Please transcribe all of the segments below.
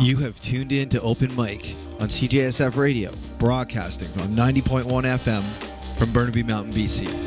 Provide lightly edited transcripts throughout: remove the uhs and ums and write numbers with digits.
You have tuned in to Open Mic on CJSF Radio, broadcasting on 90.1 FM from Burnaby Mountain, BC.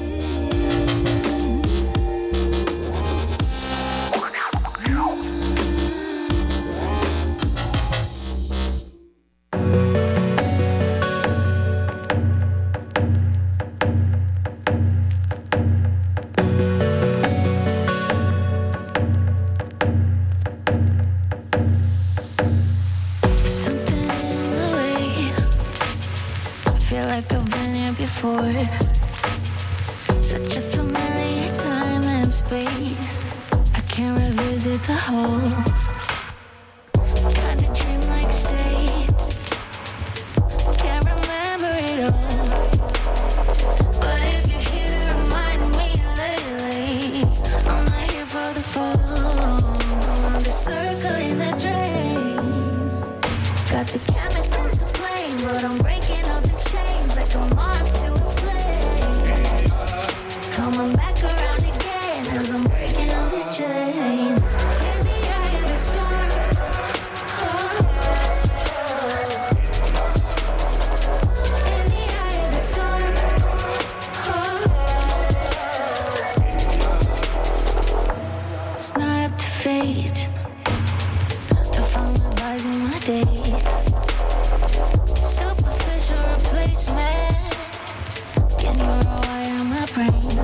Such a familiar time and space. I can't revisit the holds. Kinda dreamlike state. Can't remember it all. But if you're here to remind me lately, I'm not here for the fall. No longer circling the drain. Got the chemicals to blame, but I'm breaking all these chains like a moth to a flame. Coming back around again as I'm breaking all these chains. In the eye of the storm. In the eye of the storm. It's not up to fate if I'm revising my days. Superficial replacement. Can you rewire my brain?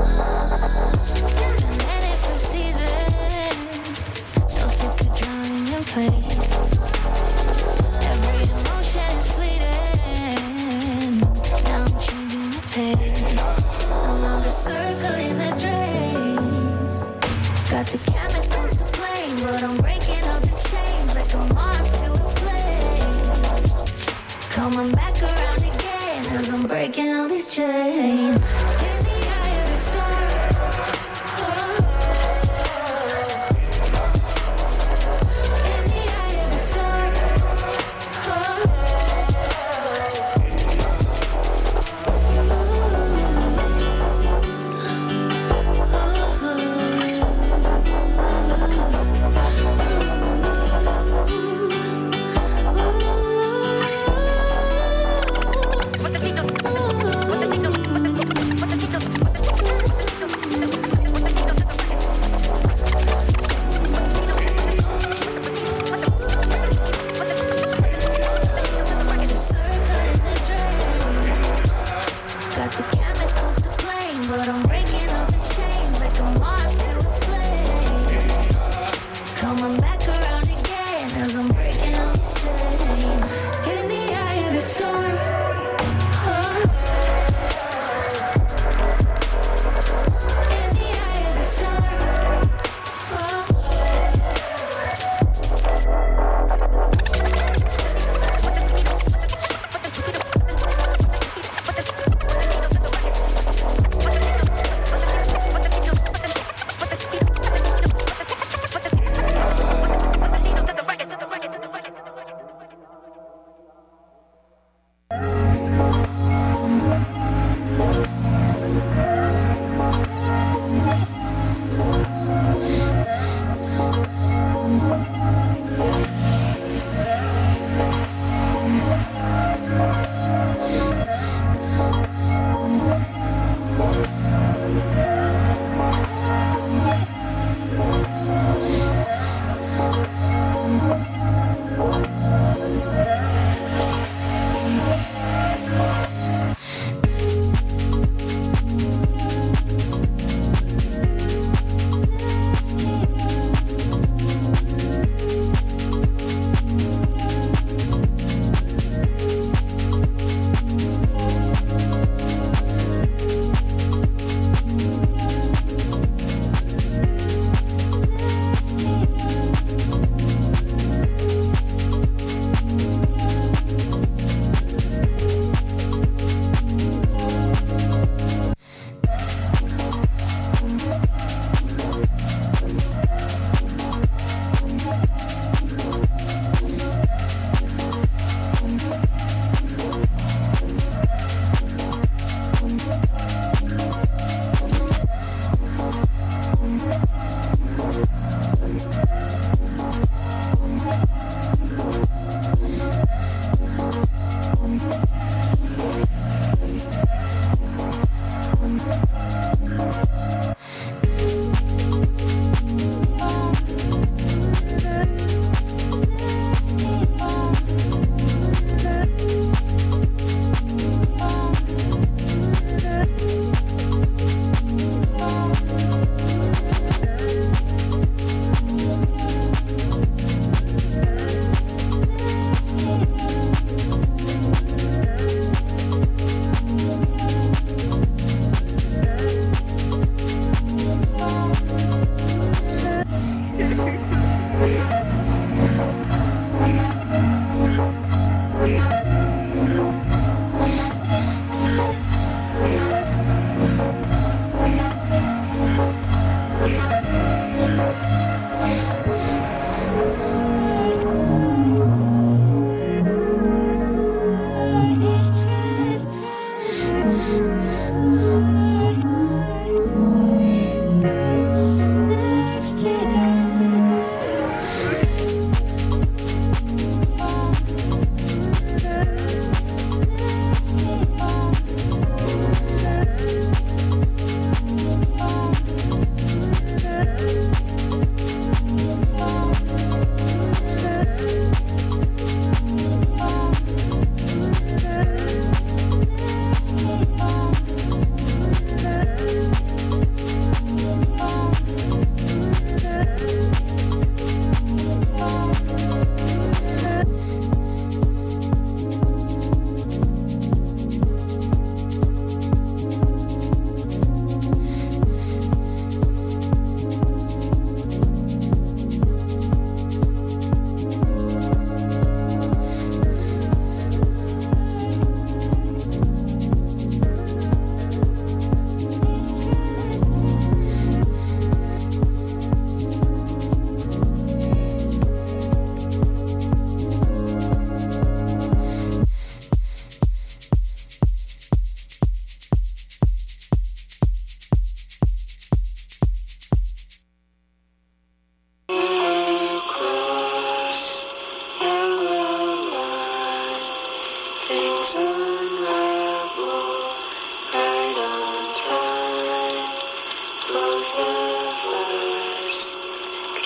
Been in it for seasons. So sick of drowning in plates. Every emotion is fleeting. Now I'm changing the pace. No longer circling the drain. Got the chemicals to blame, but I'm breaking all these chains like a moth to a flame. Coming back around again as I'm breaking all these chains. In the eye of the storm. In the eye of the storm. What the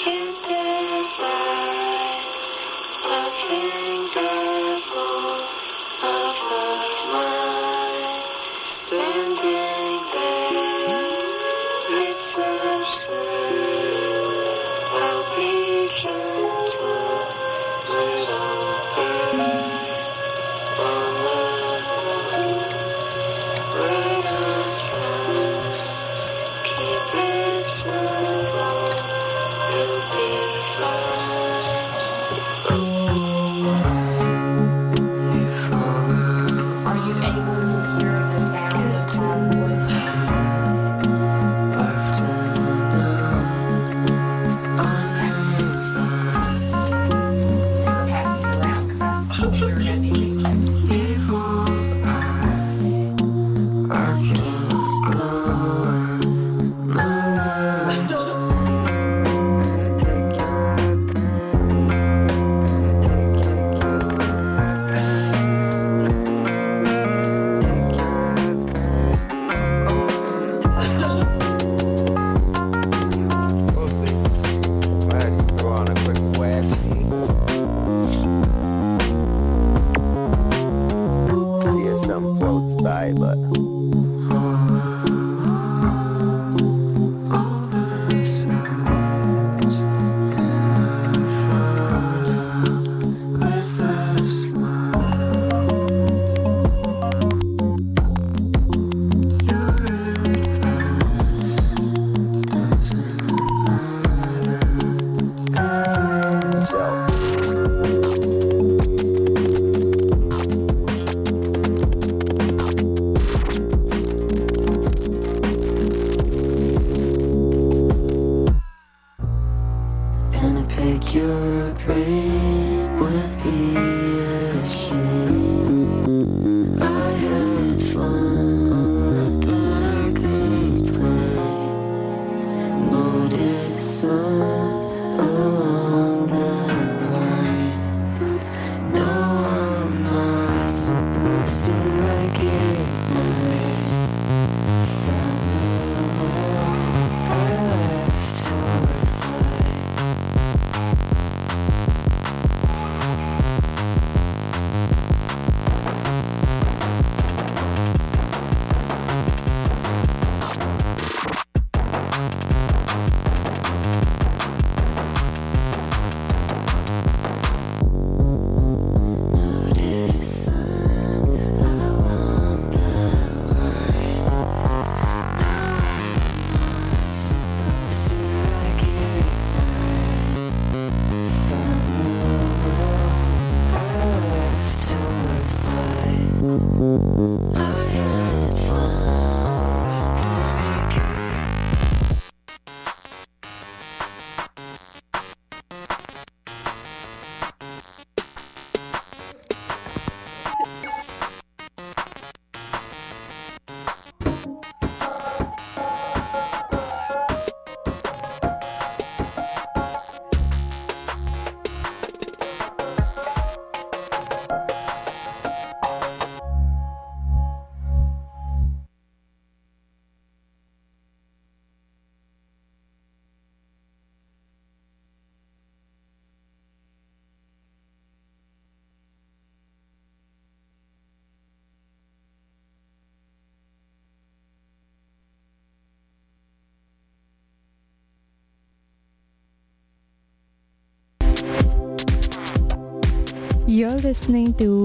You're listening to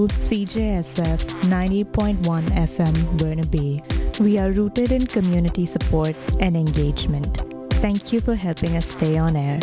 CJSF 90.1 FM Burnaby. We are rooted in community support and engagement. Thank you for helping us stay on air.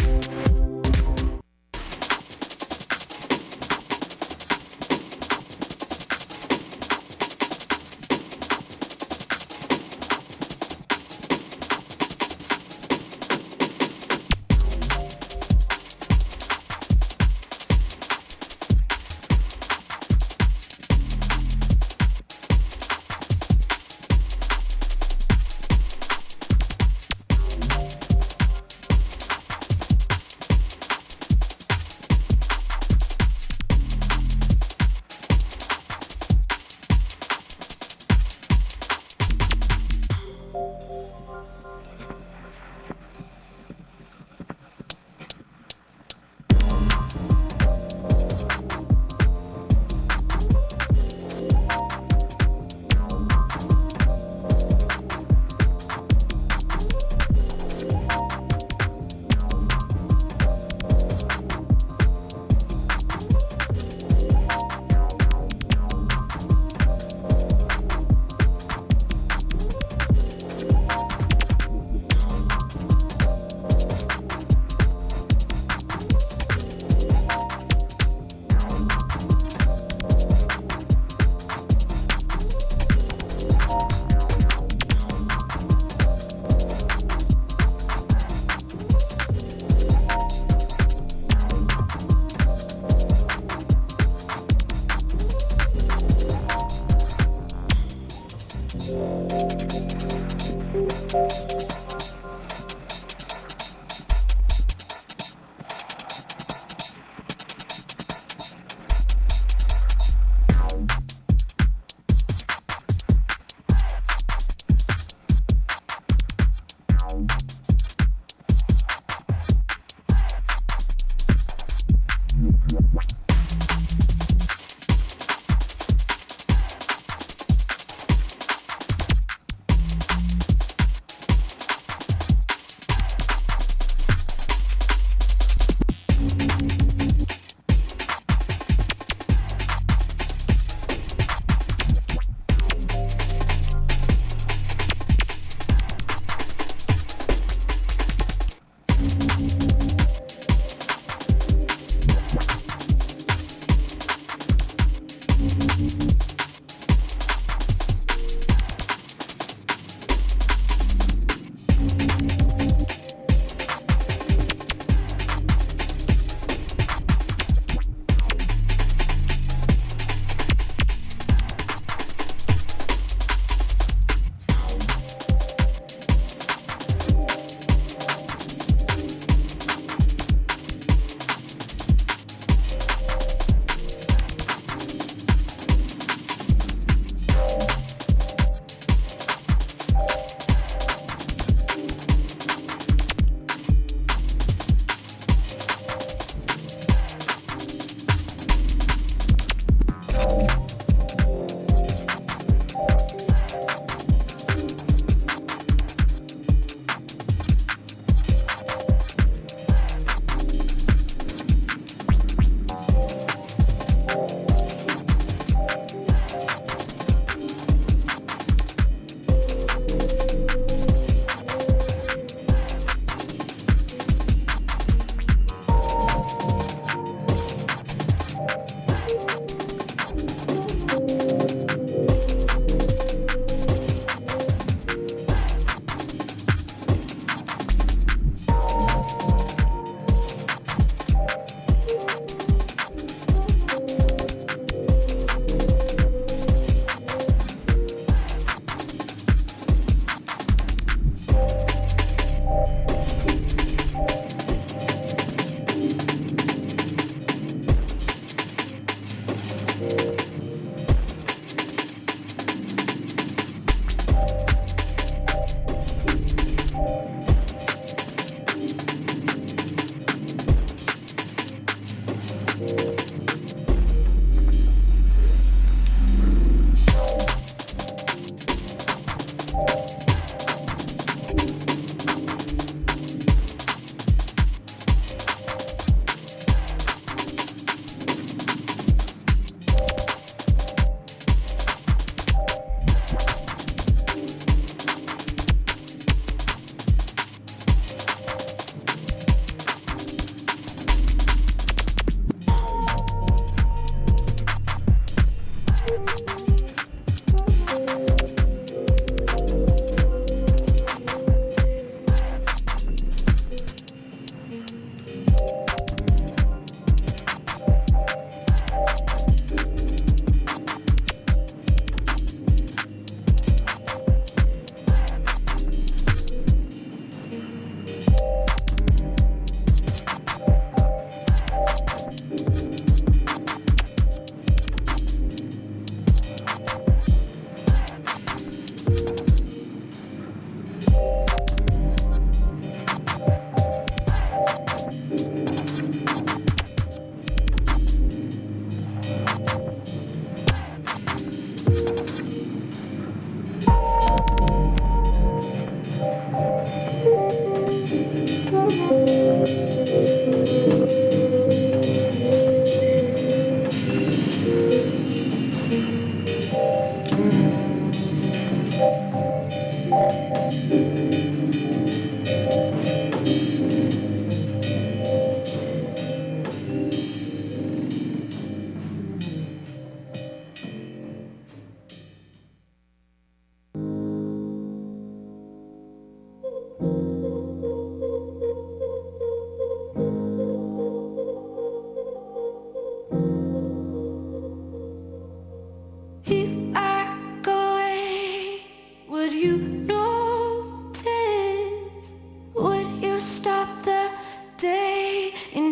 in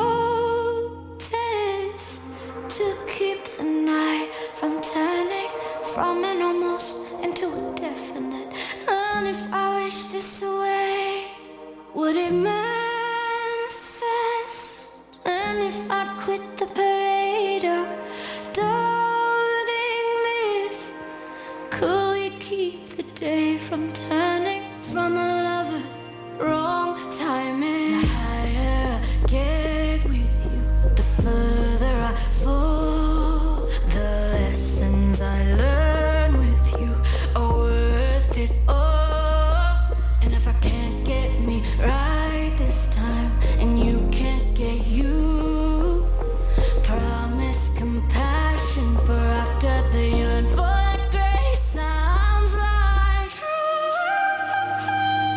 protest to keep the night from turning from an almost into a definite. And if I wish this away, would it manifest? And if I'd quit the parade of doubting this, could we keep the day from turning from a lover's wrong timing? The higher I get with you, the further I fall. The lessons I learn with you are worth it all. And if I can't get me right this time, and you can't get you, promise compassion for after the yearn for that grace sounds like truth.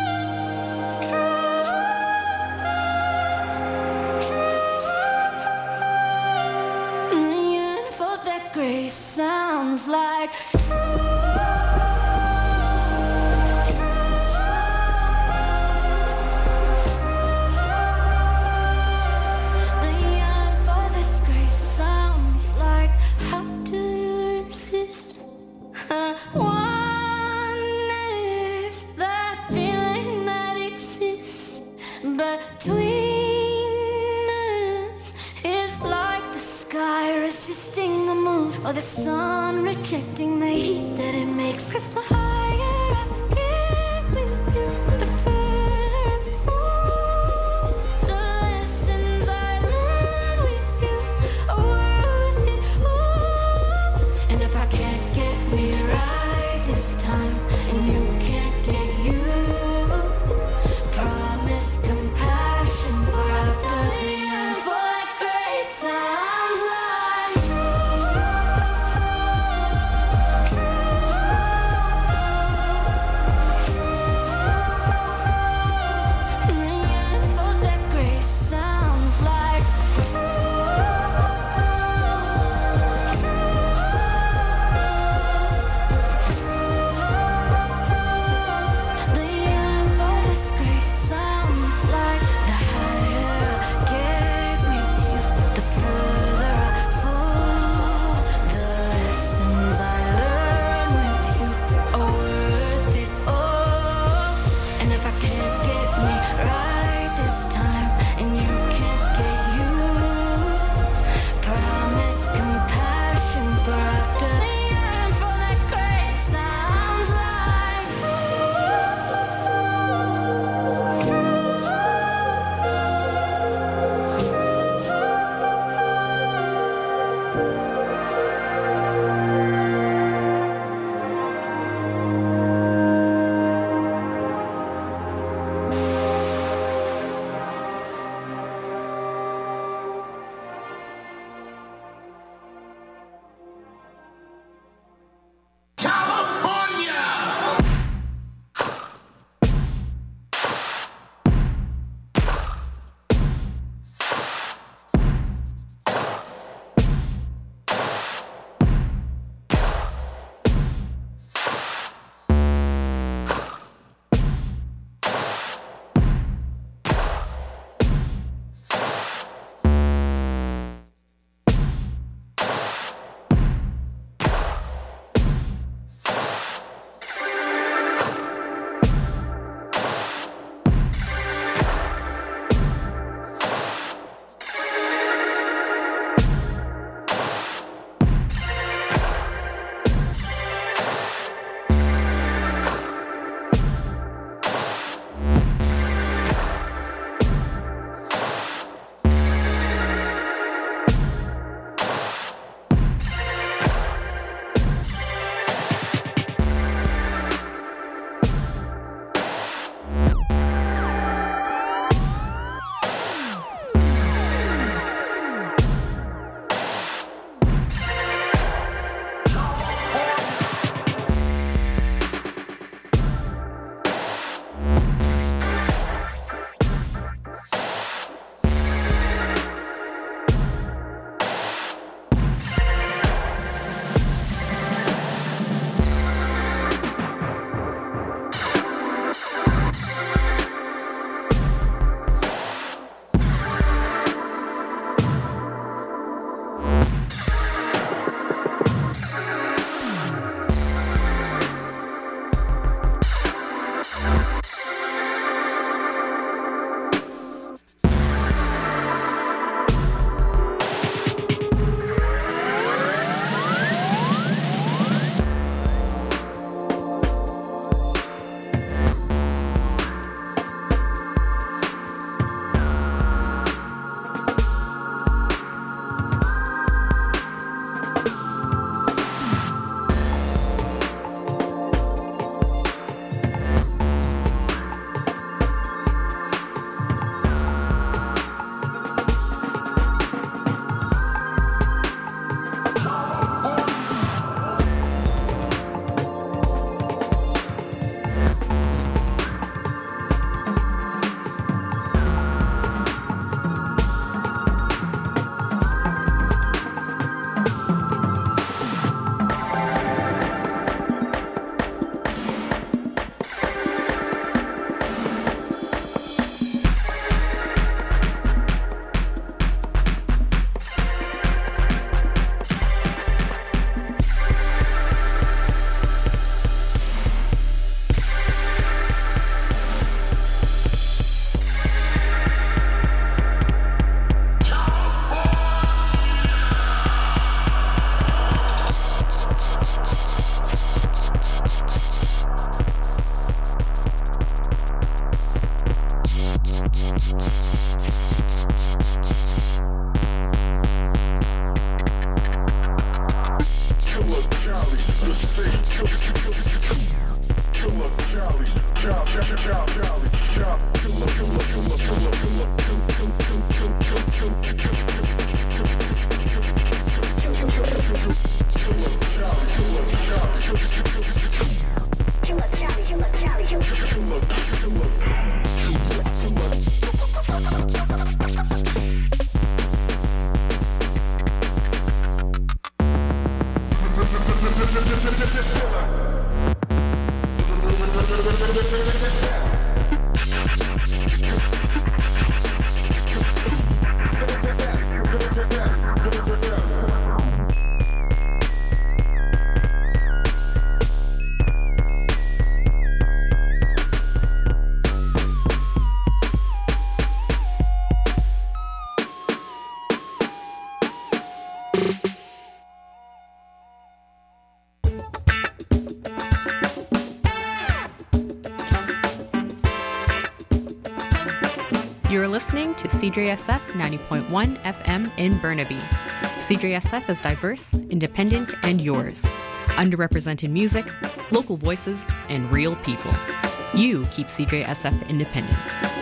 The yearn for that grace sounds like the yearn for this grace sounds like, how do you exist? Oneness, that feeling that exists between us is like the sky resisting the moon, or the sun rejecting the heat that it makes. 'Cause the higher I get with you, the further I fall. The lessons I learn with you are worth it all. And if I can't get me right this time, and you can't get you, promise compassion for after the end. For that grace sounds like truth. listening to CJSF 90.1 FM in Burnaby. CJSF is diverse, independent, and yours. Underrepresented music, local voices, and real people. You keep CJSF independent.